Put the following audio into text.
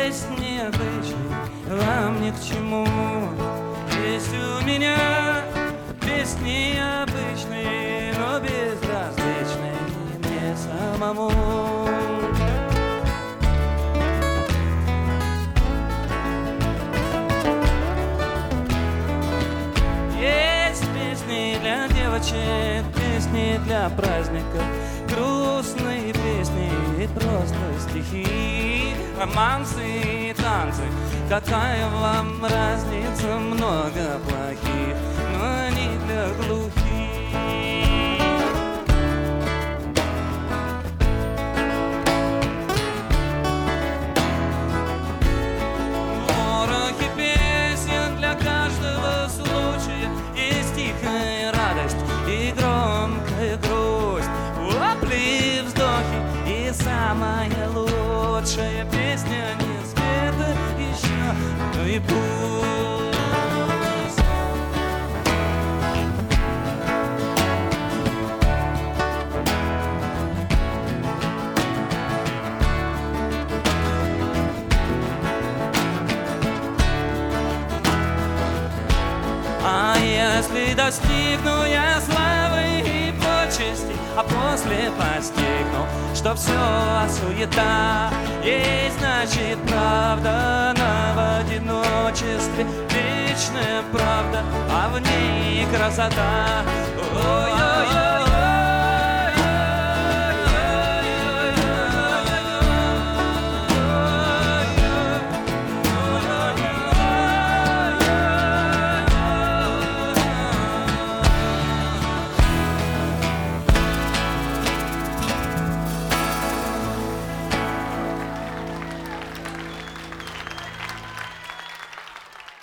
Есть необычный, вам ни к чему. Есть у меня песни обычные, но безразличные мне самому. Есть песни для девочек, песни для праздников, грустные песни и просто стихи, романсы и танцы. Какая вам разница, много плохих, но они для глухих. Ворохи песен для каждого случая, есть тихая радость и громкая грусть, вопли, вздохи и самая лучшая песня не спета еще, но и пусть. А если достигну я славы и почести, а после постигну, что все суета, есть, значит, правда в одиночестве, вечная правда, а в ней красота.